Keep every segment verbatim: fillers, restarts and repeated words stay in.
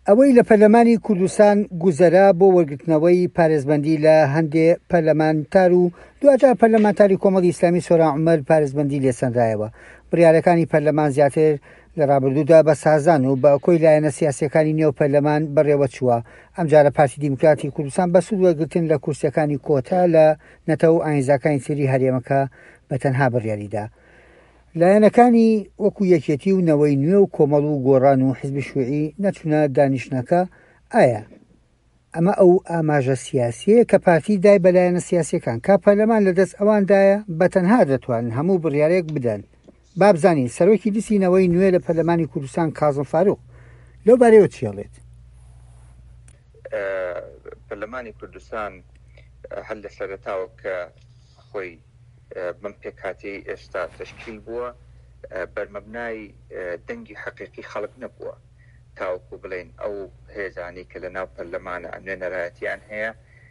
ئەوەی لە پەرلەمانی کوردستان گوزەرا بۆ وەرگرتنەوەی پارێزبەندی لە هەندێک پەرلەمانتار و دوجار پەرلەمانتاری کۆمەڵی ئیسلامی سۆران عومەر پارێزبەندی لێسەنرایەوە. بڕیارەکانی پەرلەمان زیاتر لە ڕابردوودا بە سازان و بە کۆی لایەنە سیاسیەکانی نێو پەرلەمان بەڕێوە چووە. ئەمجارە پارتی دیموکراتی کوردستان بە سوود وەرگرتن لە کورسیەکانی کۆتا لە نەتەوە ئاینزاکانی تری هەرێمەکە بە تەنها بڕیاریدا. لایەنەکانی وەکو یەکێتی و نەوەی نوێ و کۆمەڵ و گۆڕان و حیزبی شووعی نەچونە دانیشتنەکە. ئایا ئەمە ئەو ئاماژە سیاسیەیە کە پارتی دای بە لایەنە سیاسیەکان کا پەرلەمان لەدەست ئەواندایە بە تەنها دەتوانن هەموو بڕیارێک بدەن؟ با بزانین سەرۆکی دیسینەوەی نوێ لە پەرلەمانی کوردستان کازم فاروق لەو بارەیەوە چیڵێت؟ پەرلەمانی کوردستان هەر لە سەرەتاوە کە خۆی بەم پێکاتی ئێستا تەشکیل بووە بەرمەبنای دەنگی حەقیقی خەڵک نەبووە، تاوەکو بڵێن ئەو هێزانی کە لە ناو پەرلەمانە نوێنەرایەتیان هەیە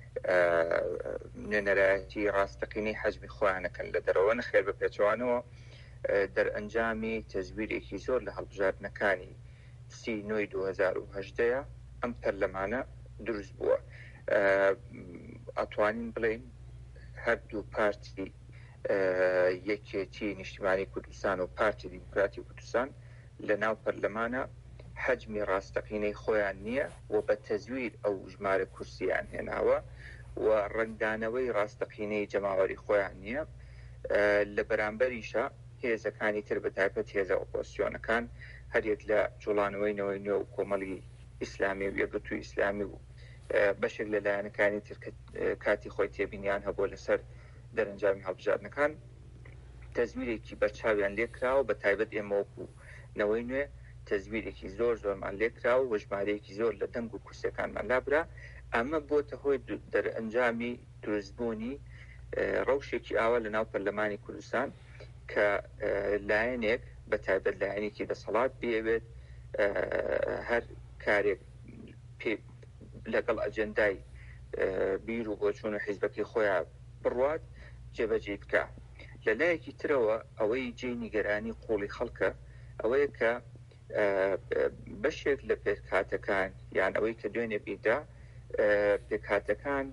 نوێنەرایەتی ڕاستەقینەی حەزبی خۆیانەکەن لە دەرەوە نەخێر بە پێچوانەوە دەرئەنجامی تەزویرێکی زۆر لە هەڵبژاردنەکانی سی نۆی دوو هەزار و هەژدەیە ئەم پەرلەمانە دروست بووە. ئەتوانین بڵێن هەردوو پارتی یەکێتی نیشتیمانی کوردستان و پارتی دیموکراتی کوردستان لە ناو پەرلەمانە حەجمی ڕاستەقینەی خۆیان نییە و بە تەزویر ئەو ژمارە کورسیان هێناوە و ڕنگدانەوەی ڕاستەقینەی جەماوەری خۆیان نییە. لە بەرامبەریشە هێزەکانی تر بە تایبەت هێزە ئۆپۆزسیۆنەکان هەرێک لە جوڵانەوەی نەوەی نوێ و کۆمەڵی ئیسلامی و یەکگرتووی ئیسلامی و بەشێک لە لایەنەکانی تر کاتی خۆی تێبینیان هەبووە لەسەر دەرەنجامی هەڵبژاردنەکان تەزویرێکی بەرچاویان لێکراوە، بە تایبەت ئێمە وەکو نەوەی نوێ تەزویرێکی زۆر زۆرمان لێکراوە و ژمارەیەکی زۆر لە دەنگ و کورسەکانمان لابرا. ئەمە بۆتە هۆی دەرئەنجامی دروستبوونی ڕەوشێکی ئاوا لە ناو پەرلەمانی کوردستان کە لایەنێک بە تایبەت لایەنێکی دەسەڵات بێوێت هەر کارێک لەگەڵ ئەجەندای بیر و بۆچوون و حیزبەکەی خۆیان بڕوات جێبەجێ بکە. لە لایەکی ترەوە ئەوەی جێی نیگەرانی قوڵی خەڵکە ئەوەیە کە بەشێک لە پێکهاتەکان یان ئەوەی کە دوێنێ بیدا پێکهاتەکان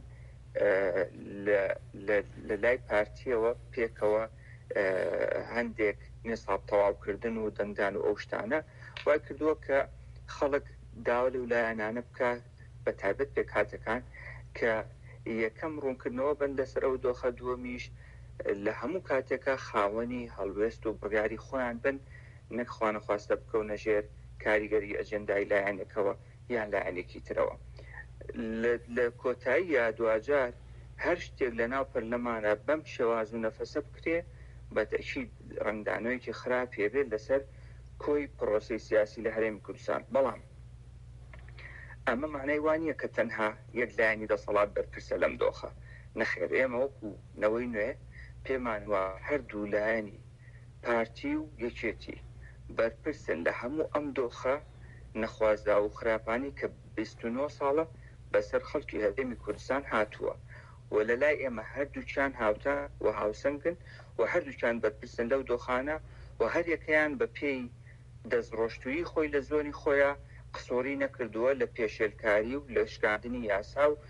لە لای پارتیەوە پێکەوە هەندێک نێساب تەواوکردن و دەنگدان و ئەو شتانە وای کردووە کە خەڵک داوا لە لایەنانە بکە بە تایبەت پێکهاتەکان کە یەکەم ڕوونکردنەوە بن لەسەر ئەو دۆخە دووەمیش لە هەموو کاتێکە خاوەنی هەڵوێست و بڕیاری خۆیان بن، نەک خوانە خواستە بکەونە ژێر کاریگەری ئەجەندای لایەنێکەوە یان لایەنێکی ترەوە. لە کۆتایی یا دوجار هەر شتێک لە ناو پەرلەمانە بەم شێواز و نەفەسە بکرێ بە تەکید ڕنگدانەوەیکی خراپ پێبێت لەسەر کۆی پرۆسەی سیاسی لە هەرێمی کوردستان. بەڵام ئەمە معنای وانییە کە تەنها یەک لایەنی دەسەڵات بەرپرسە لەم دۆخە. نەخێر، ئێمە وەکو نەوەی نوێ پێمان وە هەردوو لایەنی پارتی و یەکێتی بەرپرسن لە هەموو ئەم دۆخە نەخوازدا و خراپانی کە بیست و نۆ ساڵە بەسەر خەڵکی هەرێمی کوردستان هاتووە و لە لای ئێمە هەردووچیان هاوتا و هاوسەنگن و هەردووچیان بەرپرسن لەو دۆخانە و هەر یەکەیان بە پێی دەستڕۆشتویی خۆی لە زۆنی خۆیان قسۆری نەکردووە لە پێشێلکاری و لە شکاندنی یاسا و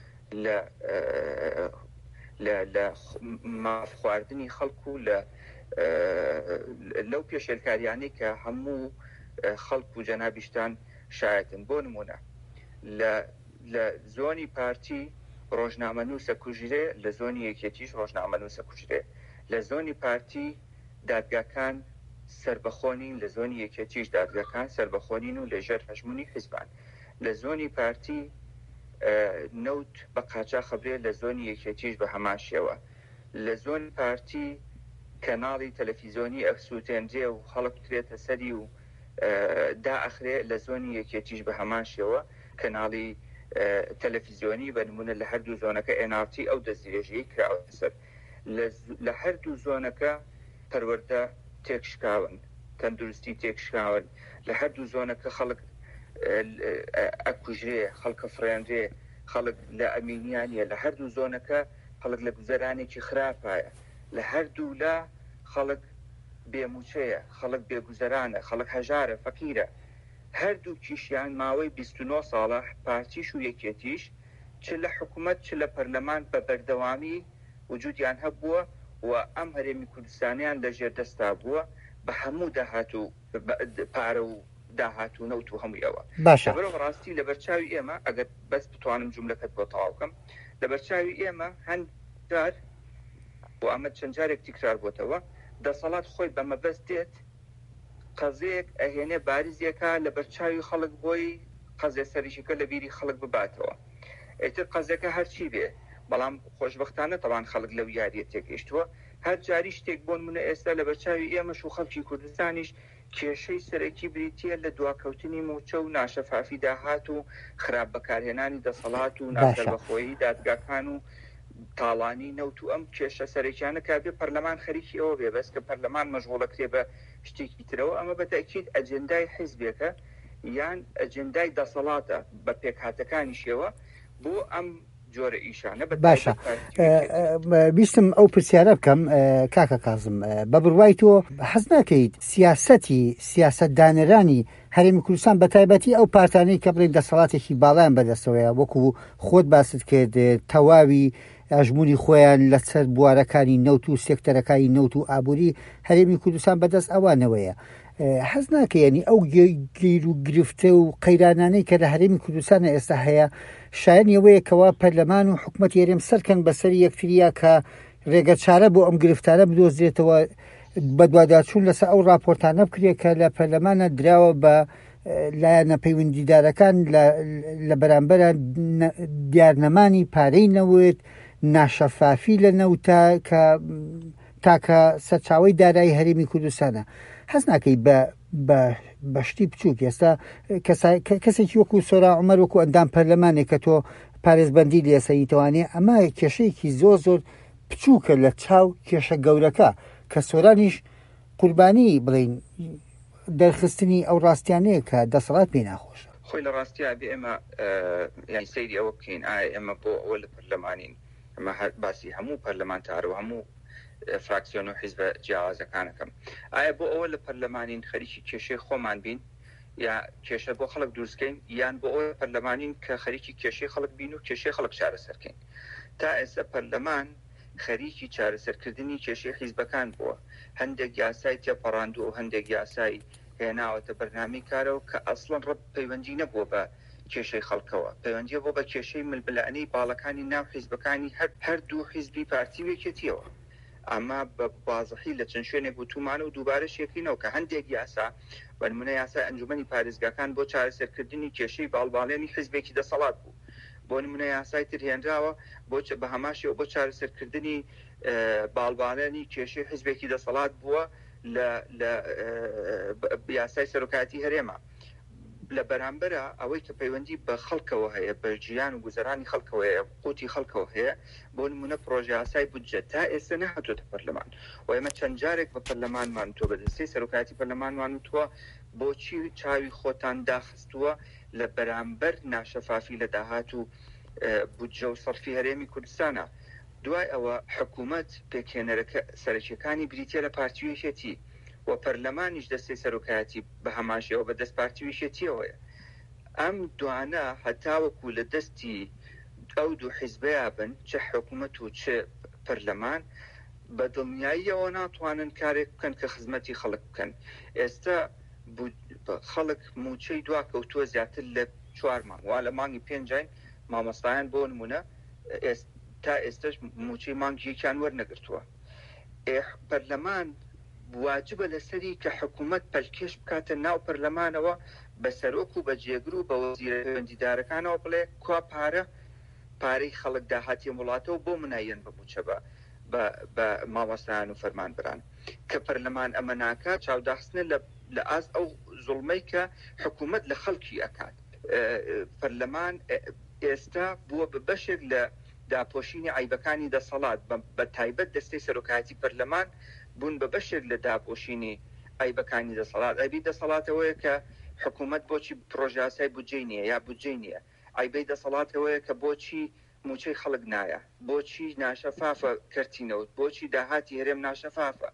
لە ماف خواردنی خەڵکو و لە لەو پێشێلکاریانەی کە هەموو خەڵک و جەنابیشتان شایەتن. بۆ نمونە لە زۆنی پارتی ڕۆژنامەنووسە کوژرێ، لە زۆنی یەکێتیش ڕۆژنامەنووسە کوژرێ، لە زۆنی پارتی دادگاکان سربەخۆنین، لە زۆنی یەکێتیش دادگاکان سربەخۆنین و لەژێر هەژمونی حیزبان. لە زۆنی پارتی نەوت بە قاچاق خەبرێ، لە زۆنی یەکێتیش بە هەمان شێوە. لە زۆنی پارتی کەناڵی تەلەڤیزۆنی ئەفسووتێنرێ و هەڵک کرێتە سەری و دائەخرێ، لە زۆنی یەکێتیش بە هەمان شێوە کەناڵی تەلەڤیزۆنی بە نمونە لە هەردوو زۆنەکە ئێن ئاڕ تی ئەو دەستدرێژەیەی کراوە سەر. لە هەردوو زۆنەکە پەروەردە تێکشکاون، تەندروستی تێکشکاون، لە هەردوو زۆنەکە خەڵک ئەکوژرێ، خەڵکە فڕێنرێ، خەڵک لە ئەمینیانیە، لە هەردوو زۆنەکە خەڵک لە گوزەرانێکی خراپایە، لە هەردوو لا خەڵک بێموچەیە، خەڵک بێگوزەرانە، خەڵک هەژارە، فەقیرە. هەردوو کیشیان ماوەی بیست و نۆ ساڵە پارتیش و یەکێتیش چ لە حکوومەت چ لە پەرلەمان بە بەردەوامی وجودیان هەبووە و ئەم هەرێمی کوردستانیان لە ژێردەستا بووە بە هەموو داهاتوو پارە و داهاتوو نەوت و هەمووی ئەوە باشە بەرەو ڕاستی لە بەرچاوی ئێمە ئەگەر بەس بتوانم جوملەکەت بۆ تەواو بکەم لە بەرچاوی ئێمە هەندجار و ئەمە چەند جارێک تکرار بۆتەوە دەسەڵات خۆی بە مەبەست دێت قەزەیەک ئەهێنێ باریزیەکە لە بەرچاوی خەڵک بۆی قەزێ سەریشەکە لە بیری خەڵک بباتەوە ئیتر قەزەکە هەرچی بێ بەڵام خۆشبەختانە تەوان خەڵک لەو یاریە تێگەیشتووە هەر جاری شتێک بۆن منە ئێستا لە بەرچاوی ئێمەش و خەڵکی کوردستانیش کێشەی سەرەکی بریتە لە دواکەوتنی موچە و ناشەفافی داهات و خراپ بەکارهێنانی دەسەڵات و ناکەربەخۆیی دادگاکان و تاڵانی نەوت و ئەم کێشە سەرەکیانە کابێ پەرلەمان خەریکی ئەوە بێ بەس کە پەرلەمان مەشغوڵەکرێ بە شتێکی ترەوە ئەمە بەتەکید ئەجێندای حیزبێکە یان ئەجێندای دەسەڵاتە بە پێکهاتەکانی شێوە بۆ ئەم جۆرە ئیشانە باشە بیستم ئەو پرسیارە بکەم کاکە کازم بە بڕوای تۆ حەز ناکەیت سیاسەتی سیاست دانەرانی هەرێمی کوردستان بە تایبەتی ئەو پارتانەی کە بڵێن دەسەڵاتێکی باڵیان بەدەستەوەیە وەکو خۆت باست کرد تەواوی ئەژموری خۆیان لەسەر بوارەکانی نەوت و سێکتەرەکانی نەوت و ئابووری هەرێمی کوردستان بەدەست ئەوانەوەیە حەز ناکەیەنی ئەو گیر و گرفتە و قەیرانانەی کە لە هەرێمی کوردستانە ئێستا هەیە شایەن ئەوەیەکەوە پەرلەمان و حکوومەت هێرێم سەرکەن بەسەر یەکتریا کە ڕێگە چارە بۆ ئەم گرفتارە بدۆزرێتەوە بە دوواداچوون لەسەر ئەو راپۆرتانە بکرێت کە لە پەرلەمانە دراوە بە لایەنە پەیوەندیدارەکان لە بەرامبەر دیارنەمانی پارەی نەوت ناشەفافی لە نەوتە کە تاکە سەرچاوەی دارایی هەرێمی کوردستانە حەز ناکەی بەشتی بچووک ئێستا کەسێکی وەکو سۆرا عومەر وەکو ئەندام پەرلەمانێک کە تۆ پارێزبەندی لێسەیتەوانێ ئەمە کێشەیەکی زۆر زۆر بچووکە لە چاو کێشە گەورەکە کە سۆرانیش قوربانی بڵین دەرخستنی ئەو ڕاستیانەیە کە دەسەڵات پێی ناخۆشە خۆی لە ڕاستیا بێ ئێمە یانی سەیری ئەوە بکەین ئایا ئێمە بۆ ئەوە لە پەرلەمانین ئەمە باسی هەموو پەرلەمانتار و هەموو فراکسیۆن و حیزبە جیاوازەکانەکەم ئایا بۆ ئەوە لە پەرلەمانین خەریکی کێشەی خۆمان بین یا کێشە بۆ خەڵک دروستکەین یان بۆ ئەوە پەرلەمانین کە خەریکی کێشەی خەڵک بین و کێشەی خەڵک چارەسەرکەین تا ئێستا پەرلەمان خەریکی چارەسەرکردنی کێشەی حیزبەکان بووە هەندێک یاسای تێپەڕاندووە و هەندێک یاسای هێناوەتە بەرنامەی کارەوە کە ئەسڵەن ڕەت پەیوەندی نەبووە بە کێشەی خەڵکەوە پەیوەندیە بۆ بە کێشەی ململانەی باڵەکانی ناو حیزبەکانی هەردوو حیزبی پارتی وێکێتیەوە ئەمە بە بازەحی لە چەند شوێنێک بوتومانە و دووبارە شێکینەوە کە هەندێک یاسا بەنمونە یاسای ئەنجومەنی پارێزگاکان بۆ چارەسەرکردنی کێشەی باڵباڵێنی حیزبێکی دەسەڵات بوو بۆ نمونە یاسای تر هێنراوە بۆ بە هەماشیەوە بۆ چارەسەرکردنی باڵباڵێنی کێشەی حیزبێکی دەسەڵات بووە لە یاسای سەرۆکاتی هەرێمە لە بەرامبەرە ئەوەی کە پەیوەندی بە خەڵکەوە هەیە بە ژیان و گوزەرانی خەڵکەوە هەیە قوتی خەڵکەوە هەیە بۆ نمونە پرۆژه یاسای بودجە تا ئێستا نەهاتووەتە پەرلەمان و ئێمە چەند جارێک بە پەرلەمانمان تۆ بەدەستەی سەرۆکاتی پەرلەمانمان وتووە بۆچی چاوی خۆتان داخستووە لە بەرامبەر ناشەفافی لە داهات و بودجە و سەرفی هەرێمی کوردستانە دوای ئەوە حکوومەت پێکهێنەرەکە سەرکیەکانی بریتە لە پارتیویەتی و پەرلەمانیش دەستەی سەرۆکایەتی بە هەماشەوە بە دەست پارتیویەتیەوەیە ئەم دوانە هەتاوەکو لە دەستی ئەو دوو حیزبەیە بن چه حکوومەت و چه پەرلەمان بە دڵنیاییەوە ناتوانن کارێک بکەن کە خزمەتی خەڵک بکەن ئێستا خەڵک موچەی دواکەوتووە زیاتر لە چوار مانگ وا لە مانگی پێنجین مامۆستایان بۆ نمونە تا ئێستش موچەی مانگیەکیان وەرنەگرتووە پەرلەمان واجبە لەسەری کە حکوومەت پەلکێش بکاتە ناو پەرلەمانەوە بە سەرۆک و بە جێگر و بە وەزیرە پەیوەندیدارەکانەوە بڵێ کوا پارە پارەی خەڵک داهاتی وڵاتەوە بۆ منایەن ببووچە بە بە مامۆستایان و فەرمانبەران کە پەرلەمان ئەمە ناکات چاوداخستنە لە ئاز ئەو زوڵمەی کە حکوومەت لە خەڵکی ئەکات پەرلەمان ئێستا بووە بە بەشێک لە داپۆشینی عیبەکانی دەسەڵات بە تایبەت دەستەی سەرۆکایەتی پەرلەمان بوون بە بەشێک لە داپۆشینی عیبەکانی دەسەڵات ئەبی دەسەڵاتەوەیە کە حکوومەت بۆچی پرۆژه یاسای بودجەی نییە یا بودجەی نییە عیبەی دەسەڵاتەوەیە کە بۆچی موچەی خەڵک نایە بۆچی ناشەفافە کەرتینەوت بۆچی داهاتی هەرێم ناشەفافە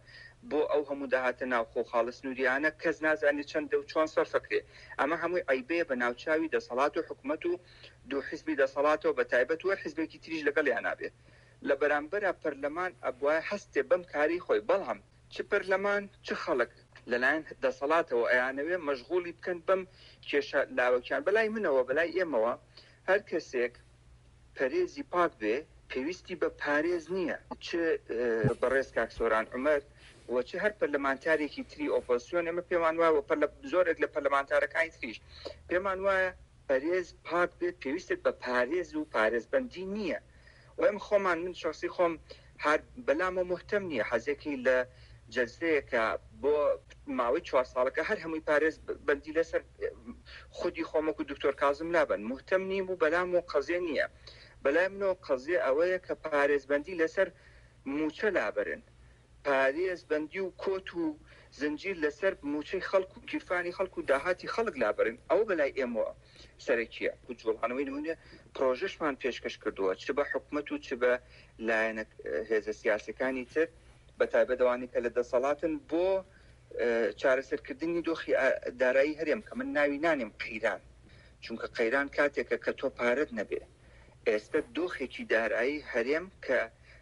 بۆ ئەو هەموو داهاتە ناوخۆ خاڵ سنووریانە کەس نازانێت چەند و چۆن سەرفەکرێ. ئەمە هەمووی عیبەیە بە ناوچاوی دەسەڵات و حکوومەت و دوو حیزبی دەسەڵاتەوە بە تایبەت وە حیزبێکی تریش لەگەڵیان نابێت. لە بەرامبەرە پەرلەمان ئەبوایە هەستێ بەم کاری خۆی، بەڵام چ پەرلەمان چ خەڵک لەلایەن دەسەڵاتەوە ئەیانەوێ مەشغوڵی بکەن بەم کێشە لاوەکیان. بەلای منەوە بەلای ئێمەوە هەر کەسێک پەرێزی پاک بێ پێویستی بە پارێز نییە، چ بەڕێز کاک سۆران عومەر و چ هەر پەرلەمانتارێکی تری ئۆپۆزیسیۆن. ئێمە پێمان وایە زۆرێک لە پەرلەمانتارەکانی تریش پێمان وایە پەرێز پاک بێت پێویستێت بە پارێز و پارێزبەندی نییە. و ئەم خۆمان من شخصی خۆم هەر بەلامە محتەم نییە حەزێکی لە جەزەیەکە بۆ ماوەی چوار ساڵەکە هەر هەمووی پارێز بەندی لەسەر خودی خۆمەک و دکتۆر کازم لابن محتەم نیم و بەلام و قەزیە نییە. بەلای منەوە قەزیە ئەوەیە کە پارێزبەندی لەسەر موچە لابرن، پارێزبەندی و کۆت و زنجیر لەسەر موچەی خەڵک و گیرفانی خەڵک و داهاتی خەڵک لابرن. ئەوە بەلای ئێمەوە سەرەکیە. جوڵانەوەی نمونێ پرۆژەشمان پێشکەش کردووە چ بە حکوومەت و چ بە لایەنە هێزە سیاسەکانی تر بە تایبەتەوانی کە لە دەسەڵاتن بۆ چارەسەرکردنی دۆخی دارایی هەرێم کە من ناوی نانێم قەیران، چونکە قەیران کاتێکە کە تۆ پارەت نەبێ. ئێستا دۆخێکی دارایی هەرێم کە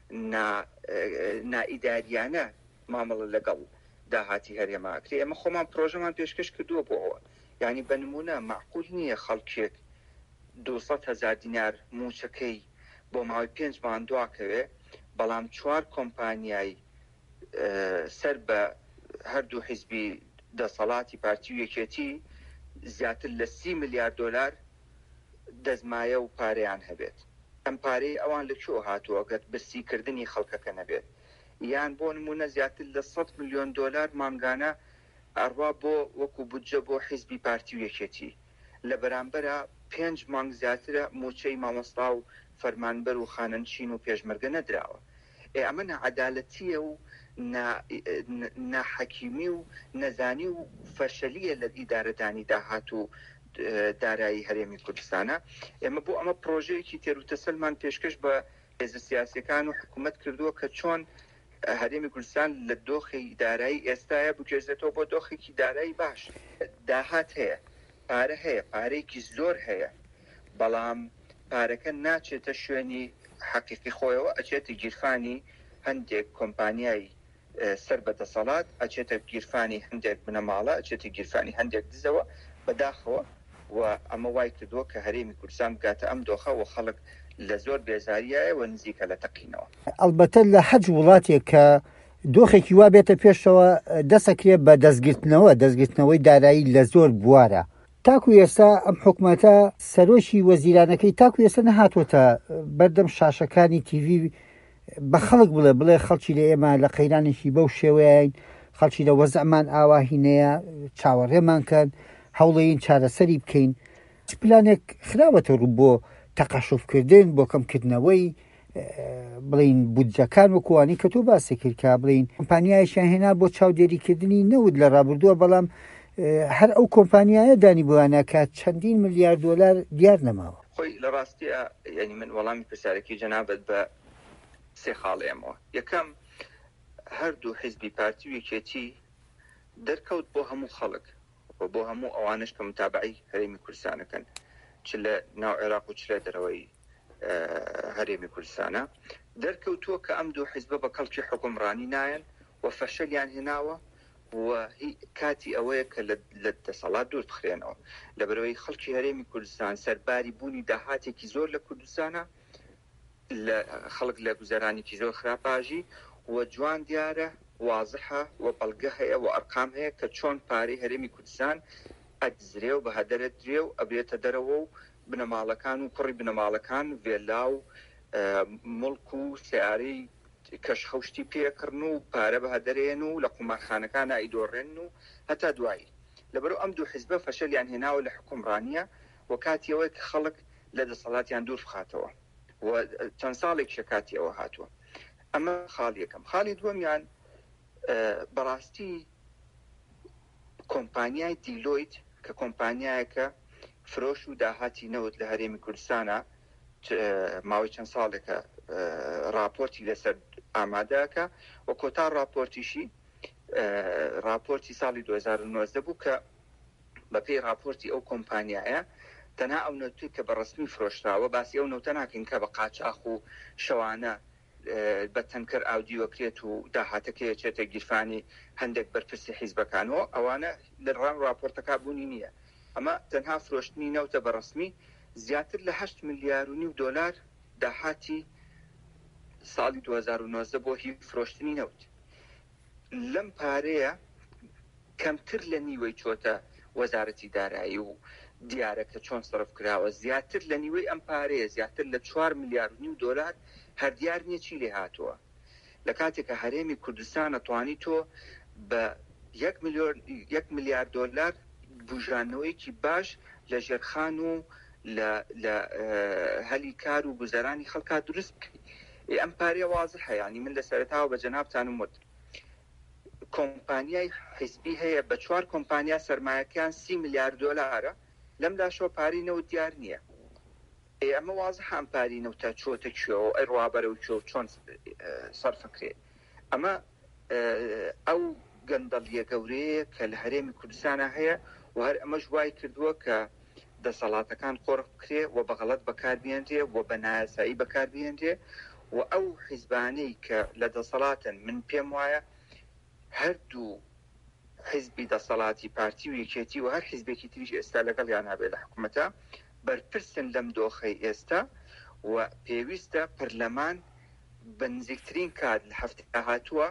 نائیداریانە مامەڵە لەگەڵ داهاتی هەرێماکرێ. ئەمە خۆمان پرۆژەمان پێشکەش کردووە بۆ ئەوە. یعنی بە نمونە معقول نییە خەڵکێک دووسەد هەزار دینار موچەکەی بۆ ماوەی پێنج مانگ دواکەوێ، بەڵام چوار کۆمپانیای سەر بە هەردوو حیزبی دەسەڵاتی پارتی و یەکێتی زیاتر لە سی ملیارد دۆلار دەزمایە و پارەیان هەبێت. ئەم پارەی ئەوان لەکوێ هاتووە گەت برسیکردنی خەڵکەکە نەبێت. یان بۆ نمونە زیاتر لە سەد ملیۆن دۆلار مانگانە ئەڕوا بۆ وەکو بودجە بۆ حیزبی پارتی و یەکێتی. لە بەرامبەرە پێنج مانگ زیاترە موچەی مامۆستا و فەرمانبەر و خانەنشین و پێشمەرگە نەدراوە. ئەمە نەعەدالەتیە و ناحەکیمی و نەزانی و فەشەلیە لە ئیدارەدانی داهات و دارایی هەرێمی کوردستانە. ئێمە بۆ ئەمە پرۆژەیەکی تێروتەسەلمان پێشکەش بە هێزە سیاسیەکان و حکوومەت کردووە کە چۆن هەرێمی کوردستان لە دۆخی دارایی ئێستاە بکێزێتەوە بۆ دۆخێکی دارایی باش. داهات هەیە، پارە هەیە، پارەیەکی زۆر هەیە، بەڵام پارەکە ناچێتە شوێنی حەقیقی خۆیەوە، ئەچێتە گیرفانی هەندێک کۆمپانیای سەر بە دەسەڵات، ئەچێتە گیرفانی هەندێک بنەماڵە، ئەچێتە گیرفانی هەندێک دزەوە بەداخەوە. و ئەمە وای کردووە کە هەرێمی کوردستان بگاتە ئەم دۆخە و خەڵک لە زۆر بێزاریایەوە نزیکە لە تەقینەوە. ئەلبەتە لە حەج وڵاتێک کە دۆخێکی وا بێتە پێشەوە دەسەکرێت بە دەستگرتنەوە دەستگرتنەوەی دارایی لە زۆر بوارە. تاکو ئێستا ئەم حکوومەتە سەرۆکی وەزیرانەکەی تاکو ئێستا نەهاتوۆتە بەردەم شاشەکانی تیڤی بە خەڵک بڵێ بڵێ خەڵکی لە ئێمە لە قەیرانێکی بەو شێوەیەین، خەڵکی لە وەزعمان ئاواهینەیە، چاوەڕێمان کەن، هەوڵەیەن چارەسەری بکەین. پلانێک خراوەتە ڕوو بۆ تەقاشفکردن، بۆ کەمکردنەوەی بڵین بودجەکان وەکوانی کە تۆ باسی کرد کە بڵین کۆمپانیایشیان هێنا بۆ چاودێریکردنی نەود لە ڕابردووە، بەڵام هەر ئەو کۆمپانیایە دانی بووانە کە چەندین ملیارد دۆلار دیار نەماوە. خۆی لە ڕاستیە یعنی من وەڵامی پرسیارەکەی جەنابەت بە سێ خاڵێمەوە. یەکەم، هەردوو حیزبی پارتی و یەکێتی دەرکەوت بۆ هەموو خەڵک و بۆ هەموو ئەوانش کە متابعی هەرێمی کوردستانەکەن، چ لە ناو عێراق و چ لە دەرەوەی هەرێمی کوردستانە، دەرکەوتووە کە ئەم دوو حیزبە بە کەڵکی حکومڕانی نایەن و فەشەلیان هێناوە و کاتی ئەوەیە کە لە دەسەڵات دوور بخرێنەوە. لەبەرەوەی خەڵکی هەرێمی کوردستان سەرباری بوونی داهاتێکی زۆر لە کوردستانە، لە خەڵک لە گوزەرانێکی زۆر خراپاژی و جوان دیارە وازحە و بەڵگە هەیە و ئەرقام هەیە کە چۆن پارەی هەرێمی کوردستان ئەدزرێ و بە هەدەرە درێ و ئەبرێتە دەرەوە و بنەماڵەکان و کوڕی بنەماڵەکان وێلا و مڵک و سیارەی کەشخەوشتی پێکردن و پارە بە هەدەرێن و لە قومارخانەکان ئایدۆڕێن و هەتا دوایی. لەبەرەوە ئەم دوو حیزبە فەشەلیان هێناوە لە حکومڕانیە و کاتیەوەی کە خەڵک لە دەسەڵاتیان دوور بخاتەوە و چەند ساڵێک شەکاتی ئەوە هاتووە. ئەمە خاڵ یەکەم. خاڵی دووەمیان بەڕاستی کۆمپانیای دیلۆیت کە کۆمپانیایەکە فرۆش و داهاتی نەوت لە هەرێمی کوردستانە ماوەی چەند ساڵێکە راپۆرتی لەسەر ئامادەکە و کۆتا راپۆرتیشی راپۆرتی ساڵی دوو هەزار و نۆزدە بوو کە بەپێی راپۆرتی ئەو کۆمپانیایە تەنها ئەو نەوتوی کە بە ڕسمی فرۆشراوە باسی ئەو نەوتە ناکەین کە بە قاچاق و شەوانە بە تەنکەر ئاودیۆکرێت و داهاتەکەی چێتە گیرفانی هەندێک بەرپرسی حیزبەکانەوە ئەوانە لە ڕام راپۆرتەکە بوونی نییە. ئەمە تەنها فرۆشتنی نەوتە بە ڕسمی زیاتر لە هەشت ملیار و نیو دۆلار داهاتی ساڵی دوو هەزار و نۆزدە بۆ هی فرۆشتنی نەوت. لەم پارەیە کەمتر لە نیوەی چۆتە وەزارەتی دارایی و دیارەکە چۆن سەرف کراوە، زیاتر لە نیوەی ئەم پارەیە زیاتر لە چوار ملیار و نیو دۆلار هەردیار نییە چی لێ هاتووە. لە کاتێکە هەرێمی کوردستان ئەتوانی تۆ بە یەک ملیار دۆلار بژانەوەیکی باش لە ژێرخان و لە هەلی کار و گوزەرانی خەڵکا دروست بکەی. ئەم پارەیە وازحە، ینی من لە سەرەتاوە بە جەنابتانم وت کۆمپانیای حیزبی هەیە بە چوار کۆمپانیا سەرمایەکان سی ملیار دۆلارە، لەم لاشۆ پارەی نەوت دیار نییە. ئەمە وازح ئەم پارەی نەوتە چۆتە کوێوە ئەی ڕوابەرە و کوێ چۆن سەرفەکرێت. ئەمە ئەو گەندەڵیە گەورەیە کە لە هەرێمی کوردستانە هەیە و هەر ئەمەش وای کردووە کە دەسەڵاتەکان قۆڕ بکرێ و بەغەڵەت بەکاربێنرێ و بە نایاسایی بەکاربێنرێ و ئەو حیزبانەی کە لە دەسەڵاتن من پێم وایە هەردوو حیزبی دەسەڵاتی پارتی و یەکێتی و هەر حیزبێکی تریش ئێستا لەگەڵ یان هەبێت لە حکوومەتە بەرپرسن لەم دۆخەی ئێستا و پێویستە پەرلەمان بە نزیکترین کات لە هەفتەیە هاتووە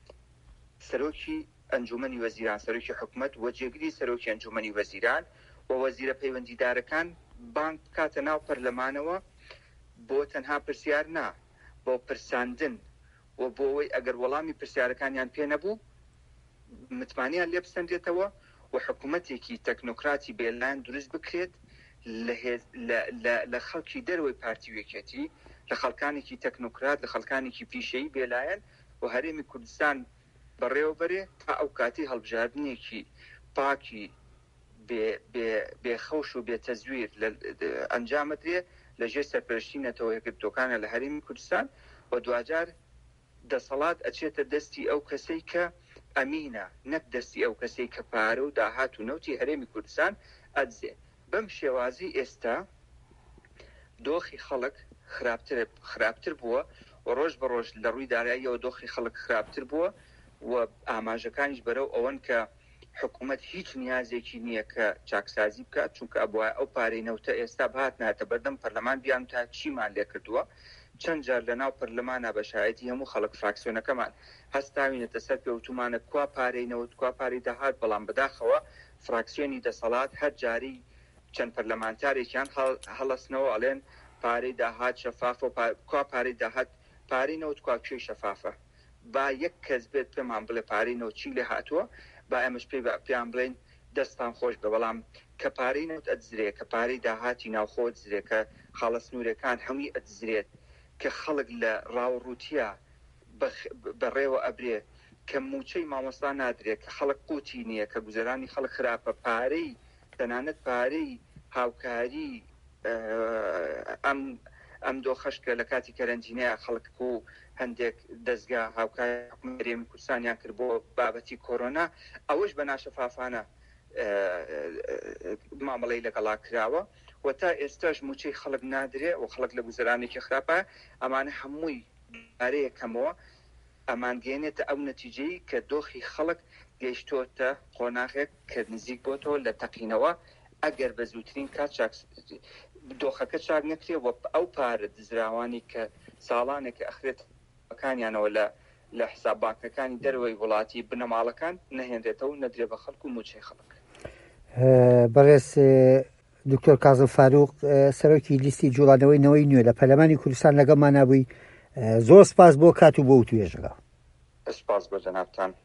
سەرۆکی ئەنجومەنی وەزیران سەرۆکی حکوومەت و جێگیری سەرۆکی ئەنجومەنی وەزیران و وەزیرە پەیوەندیدارەکان بانک کاتە ناو پەرلەمانەوە بۆ تەنها پرسیار نا بۆ پرساندن و بۆەوەی ئەگەر وەڵامی پرسیارەکانیان پێ نەبوو متمانیان لێ بسەندێتەوە و حکوومەتێکی تەکنۆکراتی بێلان دروست بکرێت لە خەڵکی دەروەی پارتی و یەکێتی، لە خەڵکانێکی تەکنۆکرات، لە خەڵکانێکی پیشەیی بێلایەن و هەرێمی کوردستان بەڕێوەبەرێ تا ئەو کاتی هەڵبژاردنێکی پاکی بێخەوش و بێتەزویر ئەنجامەدرێ لەژێر سەرپەرشتی نەتەوە یەکگرتوەکانە لە هەرێمی کوردستان و دوجار دەسەڵات ئەچێتە دەستی ئەو کەسەی کە ئەمینە، نەک دەستی ئەو کەسەی کە پارە و داهات و نەوتی هەرێمی کوردستان ئەدزێ. بەم شێوازی ئێستا دۆخی خەڵک خراپتر بووە و ڕۆژ بە ڕۆژ لە ڕووی داراییەوە دۆخی خەڵک خراپتر بووە و ئاماژەکانیش بەرەو ئەوەن کە حکوومەت هیچ نیازێکی نییە کە چاکسازی بکات، چونکە ئەبووە ئەو پارەی نەوتە ئێستا بهات ناتە بەردەم پەرلەمان بیان تا چیمان لێ کردووە. چەند جار لە ناو پەرلەمانە بە شایەتی هەموو خەڵک فراکسیۆنەکەمان هەستاوینەتە سەر پێوتومانە کوا پارەی نەوت کوا پارەی داهات، بەڵام بەداخەوە فراکسیۆنی دەسەڵات هەر جاری چەند پەرلەمانتارێکیان هەڵەستنەوە ئەڵێن پارەی داهات شەفافە و کوا پارەی داهات پارەی نەوت کوا کوێی شەفافە. با یەک کەس بێت پێمان بڵێ پارەی نەوت چی لێ هاتووە، با ئەمەش پێیان بڵێن دەستان خۆش بە، بەڵام کە پارەی نەوت ئەدزرێت، کە پارەی داهاتی ناوخۆ ئەدزرێت، کە خاڵە سنوورەکان هەمووی ئەدزرێت، کە خەڵک لە ڕاوڕووتیە بەڕێوە ئەبرێ، کە موچەی مامۆستا نادرێت، کە خەڵک قوتی نییە، کە گوزەرانی خەڵک خراپە، پارەی تەنانەت پارەی هاوکاری ئەم ئەم دۆخەش کە لە کاتی کەرەنجینەیە خەڵک و هەندێک دەستگا هاوکاری حکوومەتی کوردستانیان کرد بۆ بابەتی کۆرۆنا، ئەوەش بە ناشەفافانە مامەڵەی لەگەڵا کراوە و تا ئێستاش موچەی خەڵک نادرێ و خەڵک لە گوزەرانێکی خراپە. ئەمانە هەمووی پارەیەکەمەوە ئەمانگەێنێتە ئەو نەتیجەی کە دۆخی خەڵک گەیشتۆتە قۆناغێک کە نزیک بۆتەوە لە تەقینەوە ئەگەر بە زووترین کات دۆخەکە چاک نەکرێ و ئەو پارە دزراوانی کە ساڵانێک ئەخرێت بەکانیانەوە لە لە حساب بانکەکانی دەروەی وڵاتی بنەماڵەکان نەهێنرێتەوە نەدرێ بە خەڵک و موچەی خەڵک. بەڕێز دکتۆر کازم فاروق سەرۆکی لیستی جوڵانەوەی نەوەی نوێ لە پەرلەمانی کوردستان لەگەڵمان نبووی، زۆر سپاس بۆ کات و بۆ توێژەکە. سپاس بە جەنابتان.